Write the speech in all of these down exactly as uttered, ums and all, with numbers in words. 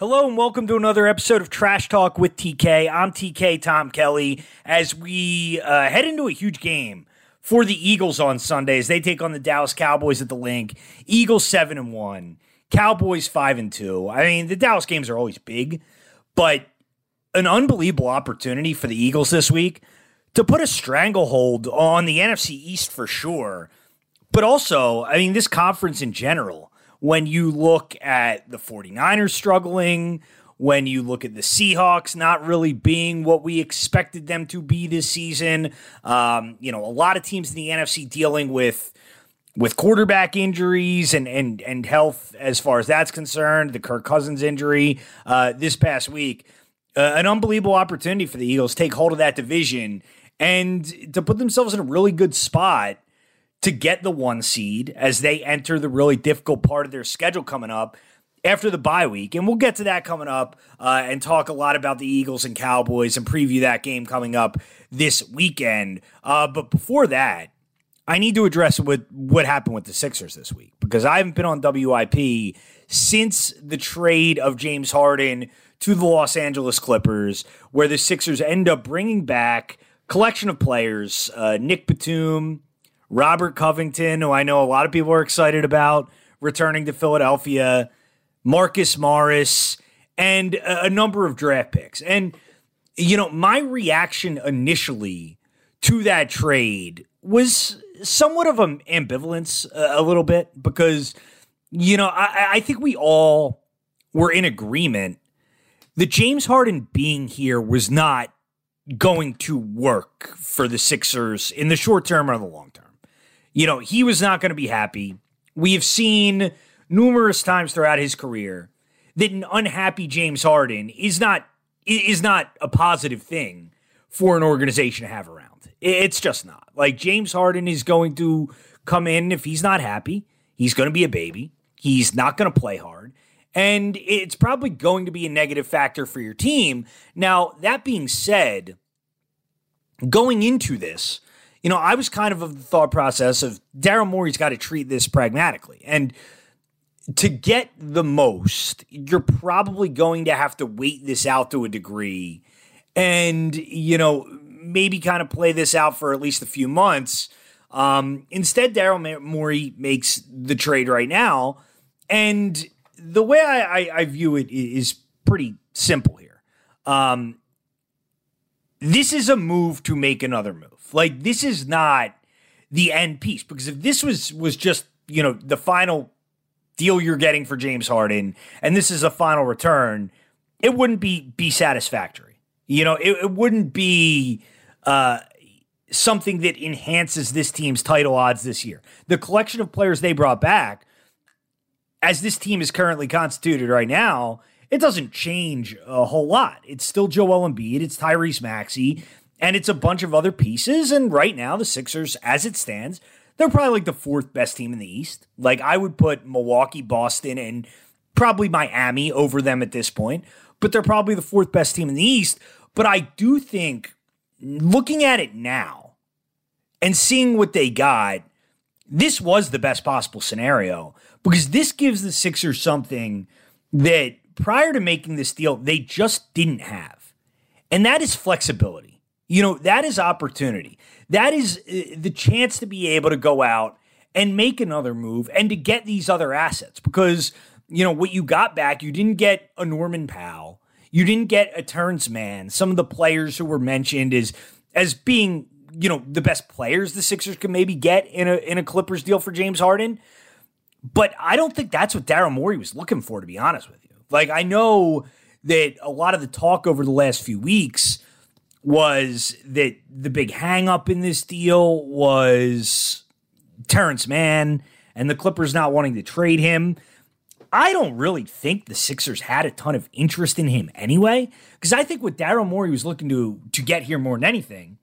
Hello and welcome to another episode of Trash Talk with T K. I'm T K Tom Kelly as we uh, head into a huge game for the Eagles on Sunday as they take on the Dallas Cowboys at the Link. Eagles seven and one, Cowboys five and two. I mean, the Dallas games are always big, but an unbelievable opportunity for the Eagles this week to put a stranglehold on the N F C East for sure. But also, I mean, this conference in general. When you look at the 49ers struggling, when you look at the Seahawks not really being what we expected them to be this season, um, you know, a lot of teams in the N F C dealing with with quarterback injuries and and and health as far as that's concerned, the Kirk Cousins injury uh, this past week, uh, an unbelievable opportunity for the Eagles to take hold of that division and to put themselves in a really good spot to get the one seed as they enter the really difficult part of their schedule coming up after the bye week. And we'll get to that coming up uh, and talk a lot about the Eagles and Cowboys and preview that game coming up this weekend. Uh, but before that, I need to address what, what happened with the Sixers this week because I haven't been on W I P since the trade of James Harden to the Los Angeles Clippers, where the Sixers end up bringing back a collection of players, uh, Nick Batum, Robert Covington, who I know a lot of people are excited about returning to Philadelphia, Marcus Morris, and a, a number of draft picks. And, you know, my reaction initially to that trade was somewhat of an ambivalence uh, a little bit because, you know, I, I think we all were in agreement that James Harden being here was not going to work for the Sixers in the short term or the long term. You know, he was not going to be happy. We have seen numerous times throughout his career that an unhappy James Harden is not is not a positive thing for an organization to have around. It's just not. Like, James Harden is going to come in, if he's not happy, he's going to be a baby. He's not going to play hard. And it's probably going to be a negative factor for your team. Now, that being said, going into this, you know, I was kind of of the thought process of Daryl Morey's got to treat this pragmatically. And to get the most, you're probably going to have to wait this out to a degree and, you know, maybe kind of play this out for at least a few months. Um, instead, Daryl Morey makes the trade right now. And the way I, I, I view it is pretty simple here. Um, this is a move to make another move. Like, this is not the end piece, because if this was was just, you know, the final deal you're getting for James Harden, and this is a final return, it wouldn't be be satisfactory. You know, it, it wouldn't be uh, something that enhances this team's title odds this year. The collection of players they brought back, as this team is currently constituted right now, it doesn't change a whole lot. It's still Joel Embiid, it's Tyrese Maxey, and it's a bunch of other pieces. And right now, the Sixers, as it stands, they're probably like the fourth best team in the East. Like, I would put Milwaukee, Boston, and probably Miami over them at this point. But they're probably the fourth best team in the East. But I do think, looking at it now and seeing what they got, this was the best possible scenario. Because this gives the Sixers something that prior to making this deal, they just didn't have. And that is flexibility. You know, that is opportunity. That is the chance to be able to go out and make another move and to get these other assets. Because, you know, what you got back, you didn't get a Norman Powell. You didn't get a Terrence Mann. Some of the players who were mentioned as, as being, you know, the best players the Sixers could maybe get in a, in a Clippers deal for James Harden. But I don't think that's what Daryl Morey was looking for, to be honest with you. Like, I know that a lot of the talk over the last few weeks was that the big hang-up in this deal was Terrence Mann and the Clippers not wanting to trade him. I don't really think the Sixers had a ton of interest in him anyway, because I think what Daryl Morey was looking to, to get here more than anything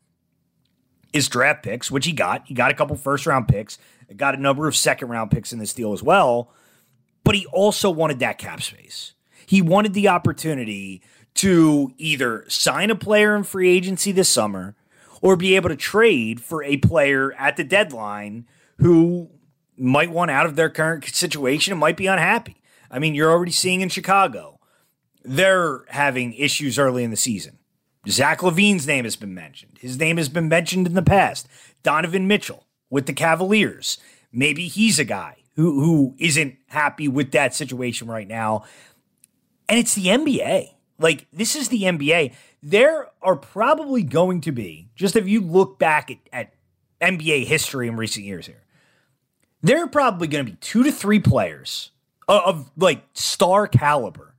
is draft picks, which he got. He got a couple first-round picks, got a number of second-round picks in this deal as well, but he also wanted that cap space. He wanted the opportunity to either sign a player in free agency this summer or be able to trade for a player at the deadline who might want out of their current situation and might be unhappy. I mean, you're already seeing in Chicago they're having issues early in the season. Zach LaVine's name has been mentioned. His name has been mentioned in the past. Donovan Mitchell with the Cavaliers. Maybe he's a guy who, who isn't happy with that situation right now. And it's the N B A. Like, this is the N B A. There are probably going to be, just if you look back at, at N B A history in recent years here, there are probably going to be two to three players of, of like star caliber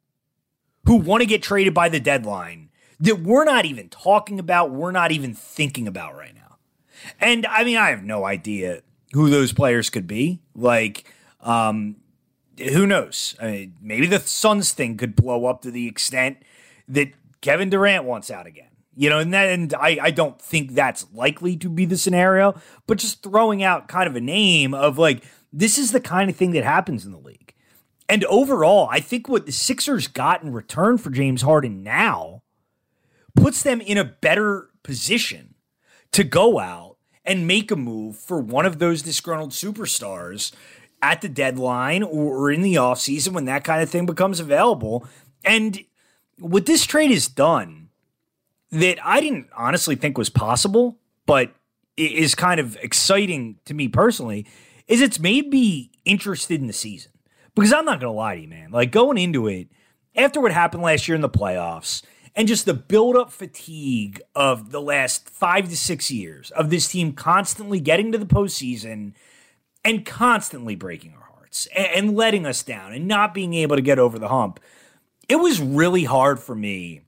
who want to get traded by the deadline that we're not even talking about, we're not even thinking about right now. And I mean, I have no idea who those players could be. Like, um, who knows? I mean, maybe the Suns thing could blow up to the extent that Kevin Durant wants out again. You know, and, that, and I, I don't think that's likely to be the scenario, but just throwing out kind of a name of like, this is the kind of thing that happens in the league. And overall, I think what the Sixers got in return for James Harden now puts them in a better position to go out and make a move for one of those disgruntled superstars at the deadline or in the offseason when that kind of thing becomes available. And what this trade has done that I didn't honestly think was possible, but is kind of exciting to me personally, is it's made me interested in the season. Because I'm not going to lie to you, man. Like, going into it, after what happened last year in the playoffs, and just the build-up fatigue of the last five to six years of this team constantly getting to the postseason and constantly breaking our hearts and, and letting us down and not being able to get over the hump, it was really hard for me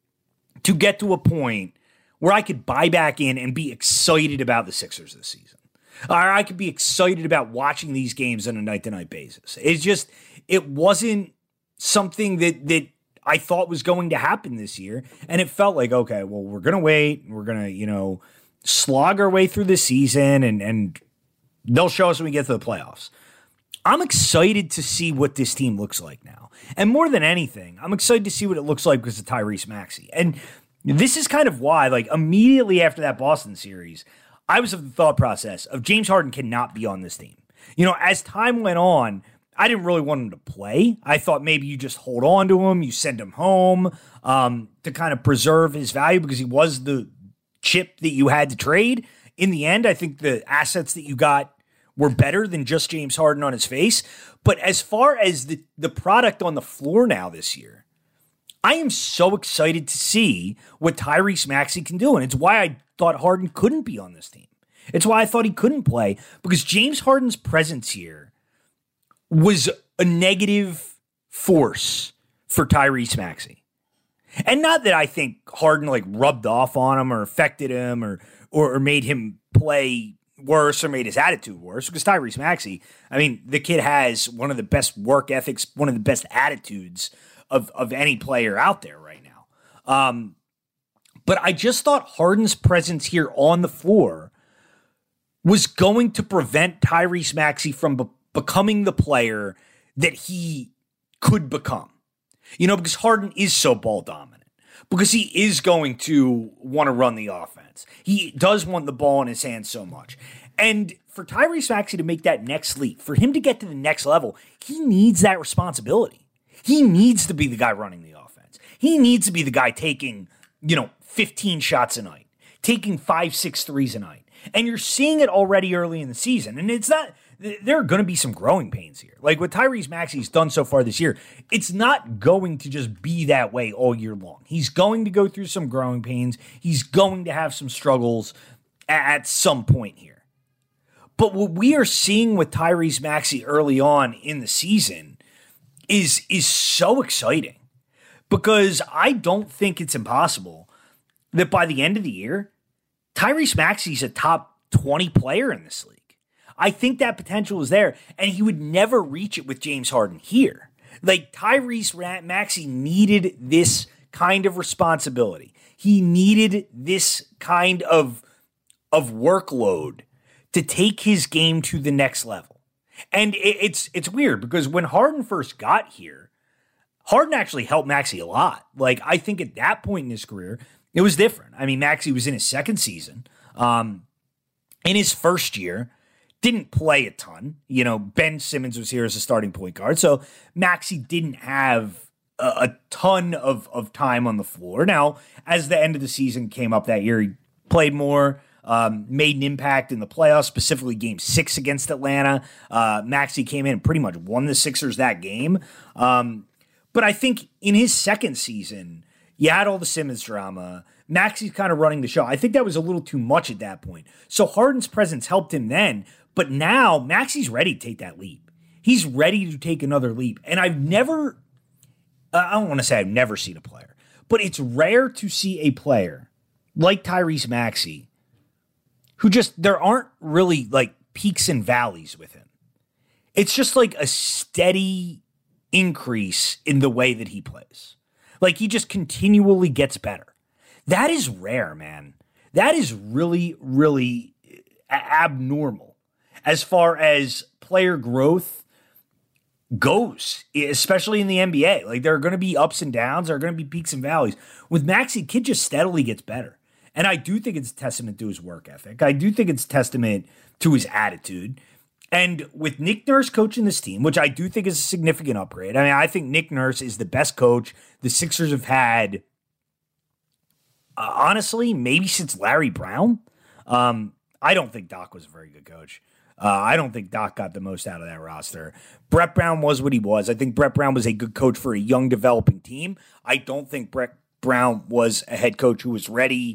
to get to a point where I could buy back in and be excited about the Sixers this season. Or I could be excited about watching these games on a night-to-night basis. It's just, it wasn't something that that I thought was going to happen this year. And it felt like, okay, well, we're going to wait. We're going to, you know, slog our way through the season and, and they'll show us when we get to the playoffs. I'm excited to see what this team looks like now. And more than anything, I'm excited to see what it looks like because of Tyrese Maxey. And this is kind of why, like, immediately after that Boston series, I was of the thought process of James Harden cannot be on this team. You know, as time went on, I didn't really want him to play. I thought maybe you just hold on to him, you send him home um, to kind of preserve his value because he was the chip that you had to trade. In the end, I think the assets that you got were better than just James Harden on his face. But as far as the, the product on the floor now this year, I am so excited to see what Tyrese Maxey can do. And it's why I thought Harden couldn't be on this team. It's why I thought he couldn't play, because James Harden's presence here was a negative force for Tyrese Maxey. And not that I think Harden like rubbed off on him or affected him or, or, or made him play worse or made his attitude worse, because Tyrese Maxey, I mean, the kid has one of the best work ethics, one of the best attitudes of, of any player out there right now. Um, but I just thought Harden's presence here on the floor was going to prevent Tyrese Maxey from be- becoming the player that he could become. You know, because Harden is so ball dominant, because he is going to want to run the offense. He does want the ball in his hands so much. And for Tyrese Maxey to make that next leap, for him to get to the next level, he needs that responsibility. He needs to be the guy running the offense. He needs to be the guy taking, you know, fifteen shots a night, taking five, six threes a night. And you're seeing it already early in the season. And it's not, there are going to be some growing pains here. Like what Tyrese Maxey's done so far this year, it's not going to just be that way all year long. He's going to go through some growing pains. He's going to have some struggles at some point here. But what we are seeing with Tyrese Maxey early on in the season is, is so exciting, because I don't think it's impossible that by the end of the year, Tyrese Maxey's a top twenty player in this league. I think that potential is there, and he would never reach it with James Harden here. Like, Tyrese Maxey needed this kind of responsibility. He needed this kind of, of workload to take his game to the next level. And it, it's it's weird, because when Harden first got here, Harden actually helped Maxey a lot. Like, I think at that point in his career, it was different. I mean, Maxey was in his second season. Um, in his first year, didn't play a ton. You know, Ben Simmons was here as a starting point guard, so Maxey didn't have a, a ton of, of time on the floor. Now, as the end of the season came up that year, he played more, um, made an impact in the playoffs, specifically game six against Atlanta. Uh, Maxey came in and pretty much won the Sixers that game. Um, but I think in his second season, you had all the Simmons drama. Maxey's kind of running the show. I think that was a little too much at that point. So Harden's presence helped him then, but now Maxey's ready to take that leap. He's ready to take another leap. And I've never, uh, I don't want to say I've never seen a player, but it's rare to see a player like Tyrese Maxey who just, there aren't really like peaks and valleys with him. It's just like a steady increase in the way that he plays. Like he just continually gets better. That is rare, man. That is really, really abnormal as far as player growth goes, especially in the N B A. Like there are going to be ups and downs. There are going to be peaks and valleys. With Maxey, kid just steadily gets better. And I do think it's a testament to his work ethic. I do think it's a testament to his attitude. And with Nick Nurse coaching this team, which I do think is a significant upgrade. I mean, I think Nick Nurse is the best coach the Sixers have had, uh, honestly, maybe since Larry Brown. Um, I don't think Doc was a very good coach. Uh, I don't think Doc got the most out of that roster. Brett Brown was what he was. I think Brett Brown was a good coach for a young developing team. I don't think Brett Brown was a head coach who was ready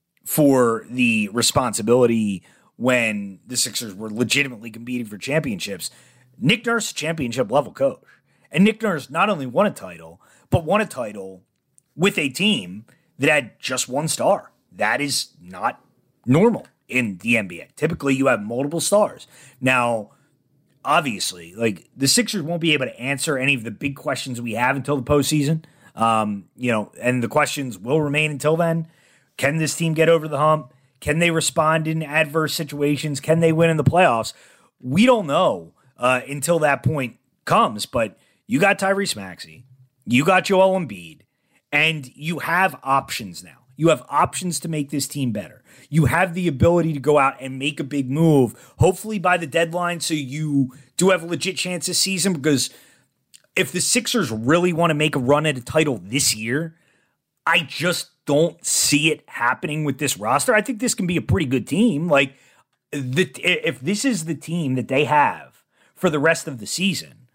for the responsibility when the Sixers were legitimately competing for championships. Nick Nurse, championship level coach. And Nick Nurse not only won a title, but won a title with a team that had just one star. That is not normal in the N B A. Typically, you have multiple stars. Now, obviously, like the Sixers won't be able to answer any of the big questions we have until the postseason. Um, you know, and the questions will remain until then. Can this team get over the hump? Can they respond in adverse situations? Can they win in the playoffs? We don't know uh, until that point comes, but you got Tyrese Maxey, you got Joel Embiid, and you have options now. You have options to make this team better. You have the ability to go out and make a big move, hopefully by the deadline, so you do have a legit chance this season, because if the Sixers really want to make a run at a title this year, I just don't see it happening with this roster. I think this can be a pretty good team. Like, the, if this is the team that they have for the rest of the season,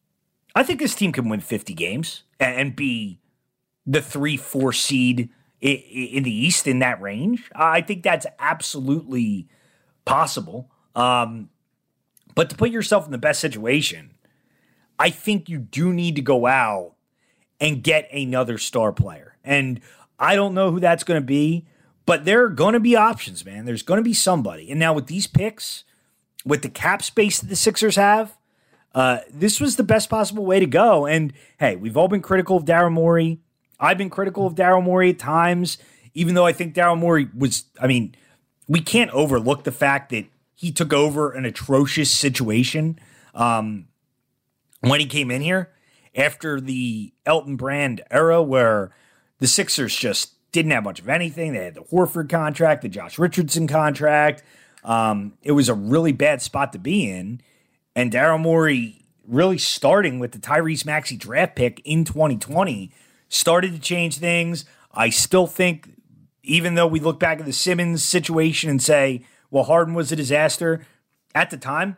I think this team can win fifty games and be the three, four seed in the East in that range. I think that's absolutely possible. Um, but to put yourself in the best situation, I think you do need to go out and get another star player. And I don't know who that's going to be, but there are going to be options, man. There's going to be somebody. And now with these picks, with the cap space that the Sixers have, uh, this was the best possible way to go. And hey, we've all been critical of Daryl Morey. I've been critical of Daryl Morey at times, even though I think Daryl Morey was, I mean, we can't overlook the fact that he took over an atrocious situation um, when he came in here after the Elton Brand era, where the Sixers just didn't have much of anything. They had the Horford contract, the Josh Richardson contract. Um, it was a really bad spot to be in. And Daryl Morey, really starting with the Tyrese Maxey draft pick in twenty twenty, started to change things. I still think, even though we look back at the Simmons situation and say, well, Harden was a disaster, at the time,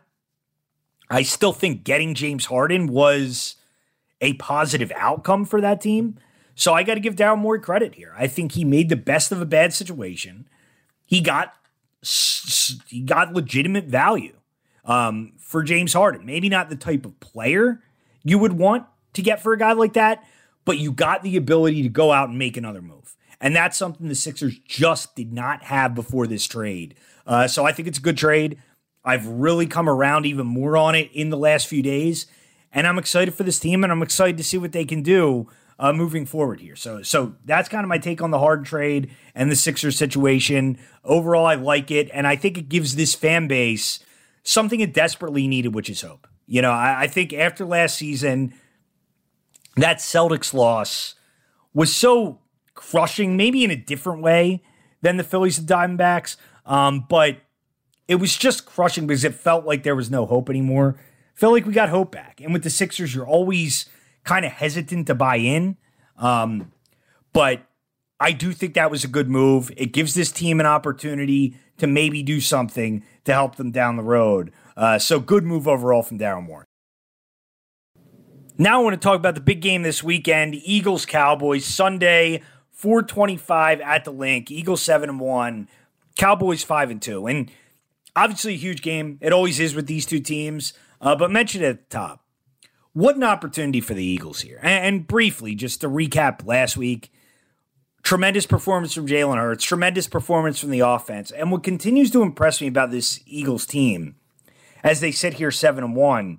I still think getting James Harden was a positive outcome for that team. So I got to give Daryl Morey credit here. I think he made the best of a bad situation. He got he got legitimate value um, for James Harden. Maybe not the type of player you would want to get for a guy like that, but you got the ability to go out and make another move. And that's something the Sixers just did not have before this trade. Uh, so I think it's a good trade. I've really come around even more on it in the last few days. And I'm excited for this team, and I'm excited to see what they can do uh, moving forward here. So so that's kind of my take on the Harden trade and the Sixers situation. Overall, I like it, and I think it gives this fan base something it desperately needed, which is hope. You know, I, I think after last season, that Celtics loss was so crushing, maybe in a different way than the Phillies and Diamondbacks, um, but it was just crushing because it felt like there was no hope anymore. Felt like we got hope back. And with the Sixers, you're always kind of hesitant to buy in. Um, but I do think that was a good move. It gives this team an opportunity to maybe do something to help them down the road. Uh, so good move overall from Daryl Morey. Now I want to talk about the big game this weekend, Eagles-Cowboys, Sunday, four twenty-five at the Link. Eagles seven and one, Cowboys five and two. And obviously a huge game. It always is with these two teams. Uh, but mentioned at the top, what an opportunity for the Eagles here. And, and briefly, just to recap last week, tremendous performance from Jalen Hurts, tremendous performance from the offense. And what continues to impress me about this Eagles team, as they sit here seven and one,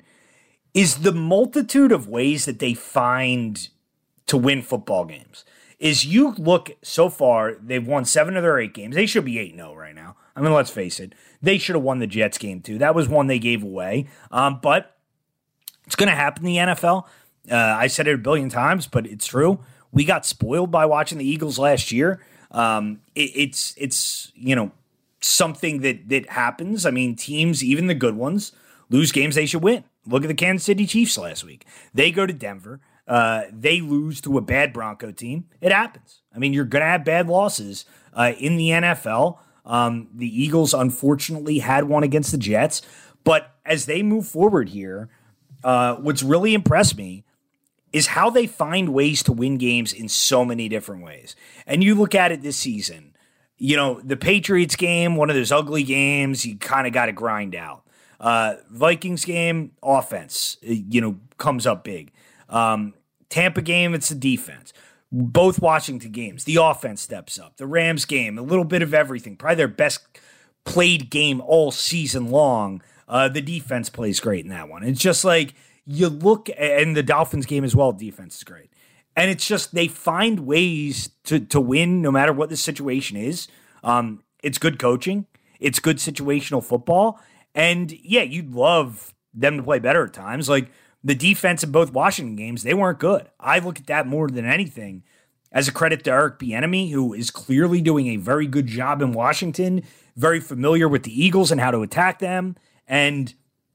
is the multitude of ways that they find to win football games. Is you look so far, they've won seven of their eight games. They should be eight and oh right now. I mean, let's face it. They should have won the Jets game too. That was one they gave away. Um, but it's going to happen in the N F L. Uh, I said it a billion times, but it's true. We got spoiled by watching the Eagles last year. Um, it, it's, it's you know, something that, that happens. I mean, teams, even the good ones, lose games they should win. Look at the Kansas City Chiefs last week. They go to Denver. Uh, they lose to a bad Bronco team. It happens. I mean, you're going to have bad losses uh, in the N F L. Um, the Eagles, unfortunately, had one against the Jets. But as they move forward here, uh, what's really impressed me is how they find ways to win games in so many different ways. And you look at it this season, you know, the Patriots game, one of those ugly games, you kind of got to grind out. Uh, Vikings game, offense, you know, comes up big. Um, Tampa game, it's the defense. Both Washington games, the offense steps up. The Rams game, a little bit of everything. Probably their best played game all season long. Uh, the defense plays great in that one. It's just like you look, and the Dolphins game as well, defense is great. And it's just they find ways to, to win no matter what the situation is. Um, it's good coaching. It's good situational football. And yeah, you'd love them to play better at times. Like the defense in both Washington games, they weren't good. I look at that more than anything as a credit to Eric Bieniemy, who is clearly doing a very good job in Washington, very familiar with the Eagles and how to attack them. And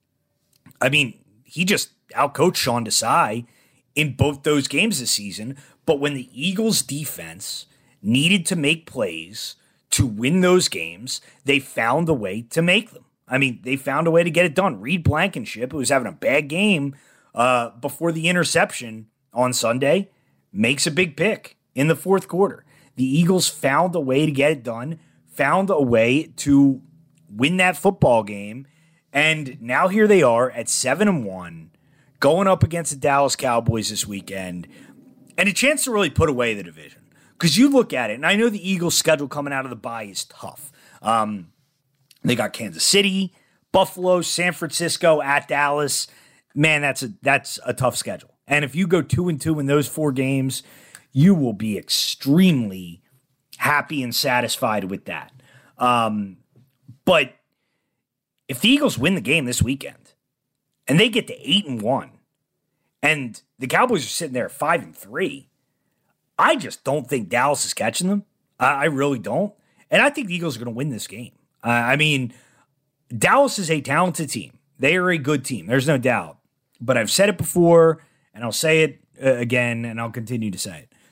I mean, he just outcoached Sean Desai in both those games this season. But when the Eagles defense needed to make plays to win those games, they found a way to make them. I mean, they found a way to get it done. Reed Blankenship, who was having a bad game uh, before the interception on Sunday, makes a big pick in the fourth quarter. The Eagles found a way to get it done, found a way to win that football game, and now here they are at seven and one, going up against the Dallas Cowboys this weekend, and a chance to really put away the division. Because you look at it, and I know the Eagles' schedule coming out of the bye is tough. Um, They got Kansas City, Buffalo, San Francisco, at Dallas. Man, that's a that's a tough schedule. And if you go two and two in those four games, you will be extremely happy and satisfied with that. Um, but if the Eagles win the game this weekend and they get to eight and one, and the Cowboys are sitting there at five and three, I just don't think Dallas is catching them. I, I really don't. And I think the Eagles are going to win this game. Uh, I mean, Dallas is a talented team. They are a good team. There's no doubt. But I've said it before, and I'll say it uh, again, and I'll continue to say it.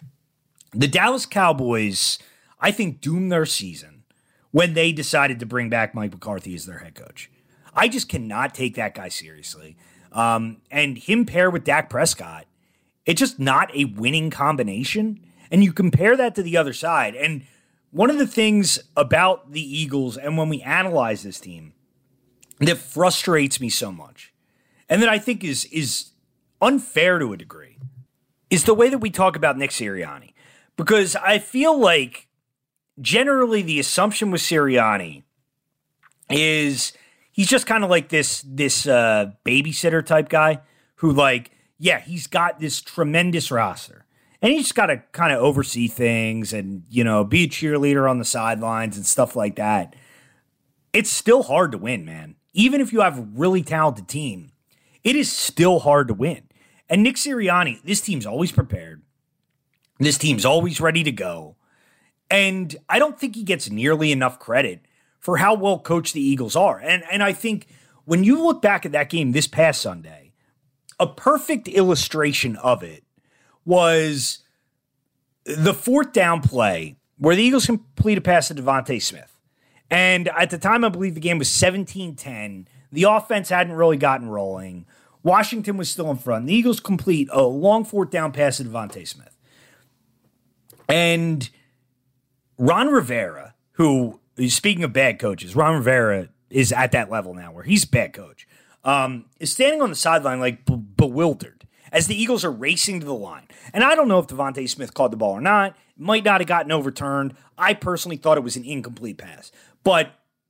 The Dallas Cowboys, I think, doomed their season when they decided to bring back Mike McCarthy as their head coach. I just cannot take that guy seriously. Um, and him paired with Dak Prescott, it's just not a winning combination. And you compare that to the other side, and one of the things about the Eagles, and when we analyze this team, that frustrates me so much, and that I think is is unfair to a degree, is the way that we talk about Nick Sirianni. Because I feel like generally the assumption with Sirianni is he's just kind of like this, this uh, babysitter type guy who, like, yeah, he's got this tremendous roster. And you just got to kind of oversee things and, you know, be a cheerleader on the sidelines and stuff like that. It's still hard to win, man. Even if you have a really talented team, it is still hard to win. And Nick Sirianni, this team's always prepared. This team's always ready to go. And I don't think he gets nearly enough credit for how well coached the Eagles are. And, and I think when you look back at that game this past Sunday, a perfect illustration of it was the fourth down play where the Eagles complete a pass to Devontae Smith. And at the time, I believe the game was seventeen ten. The offense hadn't really gotten rolling. Washington was still in front. The Eagles complete a long fourth down pass to Devontae Smith. And Ron Rivera, who, speaking of bad coaches, Ron Rivera is at that level now where he's a bad coach, um, is standing on the sideline like b- bewildered as the Eagles are racing to the line. And I don't know if Devontae Smith caught the ball or not. It might not have gotten overturned. I personally thought it was an incomplete pass. But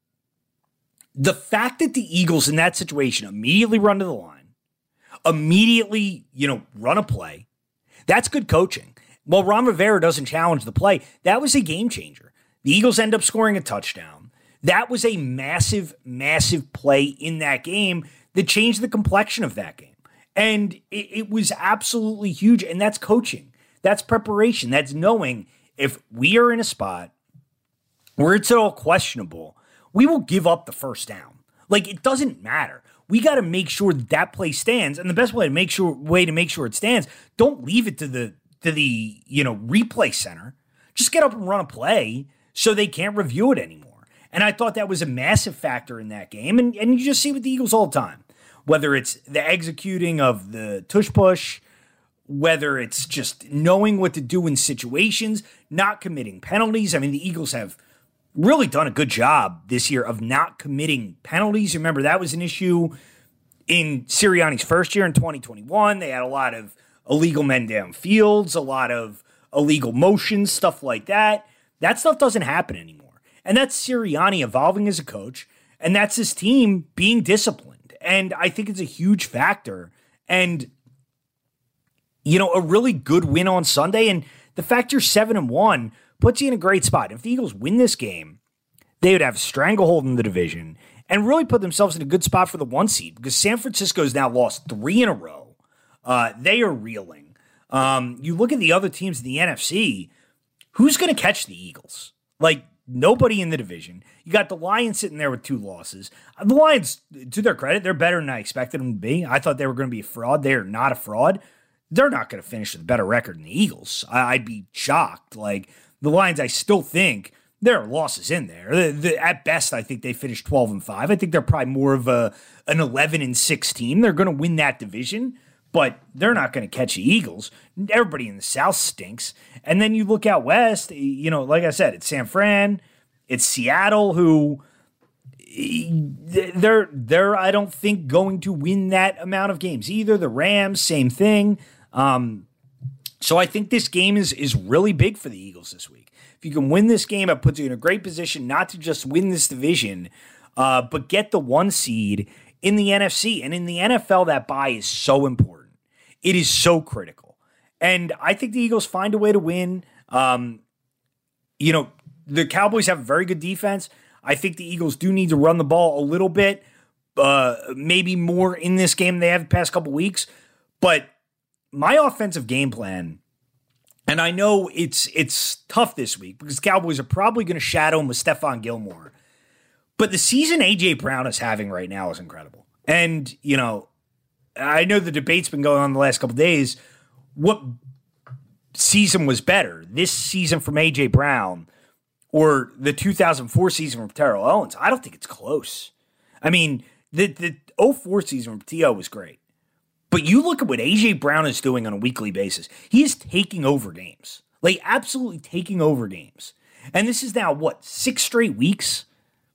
the fact that the Eagles in that situation immediately run to the line, immediately, you know, run a play, that's good coaching. Well, Ron Rivera doesn't challenge the play. That was a game changer. The Eagles end up scoring a touchdown. That was a massive, massive play in that game that changed the complexion of that game. And it, it was absolutely huge. And that's coaching. That's preparation. That's knowing if we are in a spot where it's all questionable, we will give up the first down. Like, it doesn't matter. We got to make sure that that play stands. And the best way to make sure way to make sure it stands, don't leave it to the to the, you know, replay center. Just get up and run a play so they can't review it anymore. And I thought that was a massive factor in that game. And, and you just see with the Eagles all the time, whether it's the executing of the tush push, whether it's just knowing what to do in situations, not committing penalties. I mean, the Eagles have really done a good job this year of not committing penalties. Remember, that was an issue in Sirianni's first year in twenty twenty-one. They had a lot of illegal men downfields, a lot of illegal motions, stuff like that. That stuff doesn't happen anymore. And that's Sirianni evolving as a coach, and that's his team being disciplined. And I think it's a huge factor. And, you know, a really good win on Sunday, and the fact you're seven and one puts you in a great spot. If the Eagles win this game, they would have a stranglehold in the division and really put themselves in a good spot for the one seed, because San Francisco's now lost three in a row. Uh, they are reeling. Um, you look at the other teams in the N F C, who's going to catch the Eagles? Like, nobody in the division. You got the Lions sitting there with two losses. The Lions, to their credit, they're better than I expected them to be. I thought they were going to be a fraud. They are not a fraud. They're not going to finish with a better record than the Eagles. I, I'd be shocked. Like, the Lions, I still think there are losses in there. The, the, at best, I think they finished twelve and five. I think they're probably more of a an eleven and six team. They're going to win that division, but they're not going to catch the Eagles. Everybody in the South stinks. And then you look out west, you know, like I said, it's San Fran, it's Seattle, who they're, they're I don't think, going to win that amount of games either. The Rams, same thing. Um, so I think this game is, is really big for the Eagles this week. If you can win this game, it puts you in a great position not to just win this division, uh, but get the one seed in the N F C. And in the N F L, that bye is so important. It is so critical. And I think the Eagles find a way to win. Um, you know, the Cowboys have a very good defense. I think the Eagles do need to run the ball a little bit, uh, maybe more in this game than they have the past couple weeks. But my offensive game plan, and I know it's it's tough this week because the Cowboys are probably going to shadow him with Stephon Gilmore, but the season A J Brown is having right now is incredible. And, you know, I know the debate's been going on the last couple of days. What season was better, this season from A J Brown or the two thousand four season from Terrell Owens? I don't think it's close. I mean, the the oh four season from T O was great. But you look at what A J Brown is doing on a weekly basis. He is taking over games. Like, absolutely taking over games. And this is now, what, six straight weeks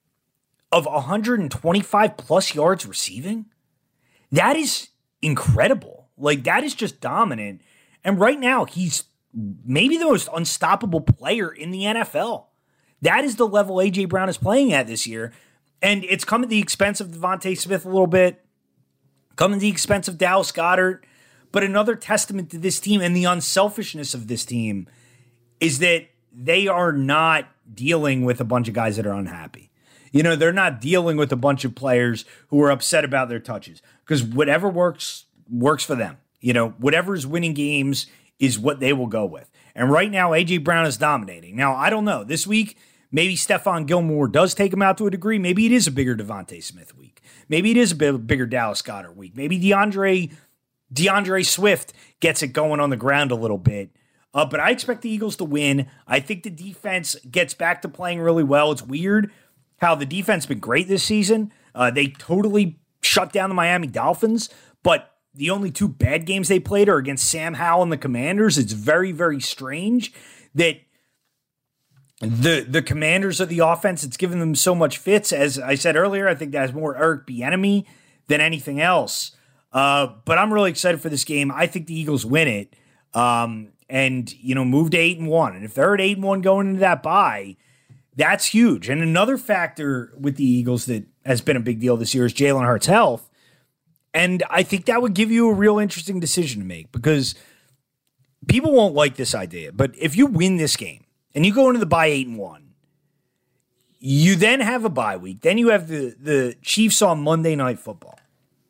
of one hundred twenty-five plus yards receiving? That is incredible. Like, that is just dominant. And right now, he's maybe the most unstoppable player in the N F L. That is the level A J Brown is playing at this year. And it's come at the expense of Devontae Smith a little bit. Come at the expense of Dallas Goedert. But another testament to this team and the unselfishness of this team is that they are not dealing with a bunch of guys that are unhappy. You know, they're not dealing with a bunch of players who are upset about their touches, because whatever works, works for them. You know, whatever is winning games is what they will go with. And right now, A J Brown is dominating. Now, I don't know. This week, maybe Stephon Gilmore does take him out to a degree. Maybe it is a bigger Devontae Smith week. Maybe it is a bit bigger Dallas Goedert week. Maybe DeAndre DeAndre Swift gets it going on the ground a little bit. Uh, but I expect the Eagles to win. I think the defense gets back to playing really well. It's weird how the defense has been great this season. Uh, they totally shut down the Miami Dolphins, but the only two bad games they played are against Sam Howell and the Commanders. It's very, very strange that the the Commanders are the offense. It's given them so much fits. As I said earlier, I think that has more Eric Bieniemy than anything else. Uh, but I'm really excited for this game. I think the Eagles win it. Um, and, you know, move to eight and one. And if they're at eight and one going into that bye, that's huge. And another factor with the Eagles that has been a big deal this year is Jalen Hurts' health. And I think that would give you a real interesting decision to make, because people won't like this idea. But if you win this game and you go into the bye eight and one, you then have a bye week. Then you have the, the Chiefs on Monday Night Football.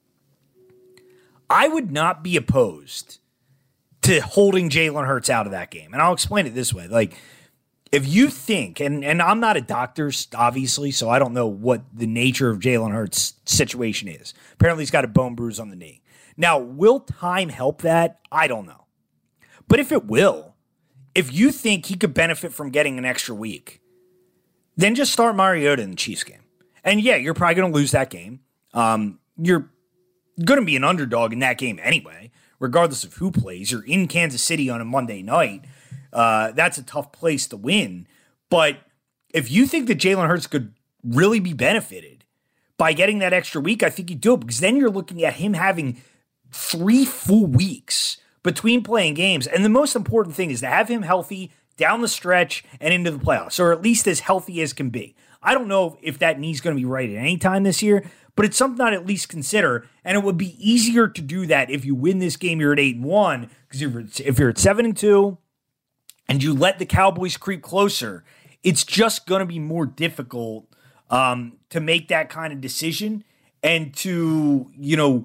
I would not be opposed to holding Jalen Hurts out of that game. And I'll explain it this way. Like, if you think, and, and I'm not a doctor, obviously, so I don't know what the nature of Jalen Hurts' situation is. Apparently he's got a bone bruise on the knee. Now, will time help that? I don't know. But if it will, if you think he could benefit from getting an extra week, then just start Mariota in the Chiefs game. And yeah, you're probably going to lose that game. Um, you're going to be an underdog in that game anyway, regardless of who plays. You're in Kansas City on a Monday night. Uh, that's a tough place to win. But if you think that Jalen Hurts could really be benefited by getting that extra week, I think you do it, because then you're looking at him having three full weeks between playing games. And the most important thing is to have him healthy down the stretch and into the playoffs, or at least as healthy as can be. I don't know if that knee's going to be right at any time this year, but it's something I'd at least consider. And it would be easier to do that if you win this game, you're at eight and one, because if you're, if you're at seven and two and you let the Cowboys creep closer, it's just going to be more difficult um, to make that kind of decision and to, you know,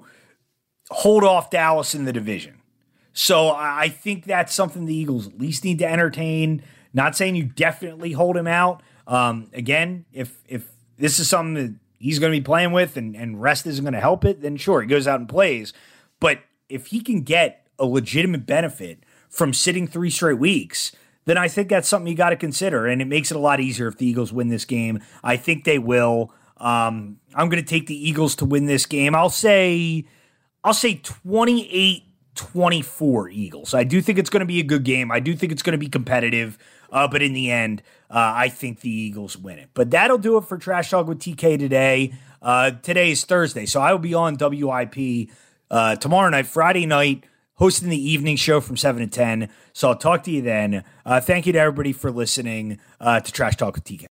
hold off Dallas in the division. So I think that's something the Eagles at least need to entertain. Not saying you definitely hold him out. Um, again, if if this is something that he's going to be playing with and, and rest isn't going to help it, then sure, he goes out and plays. But if he can get a legitimate benefit from sitting three straight weeks, then I think that's something you got to consider. And it makes it a lot easier if the Eagles win this game. I think they will. Um, I'm going to take the Eagles to win this game. I'll say, I'll say twenty-eight twenty-four Eagles. I do think it's going to be a good game. I do think it's going to be competitive. Uh, but in the end, uh, I think the Eagles win it. But that'll do it for Trash Talk with T K today. Uh, today is Thursday, so I will be on W I P uh, tomorrow night, Friday night, hosting the evening show from seven to ten. So I'll talk to you then. Uh, thank you to everybody for listening uh, to Trash Talk with T K.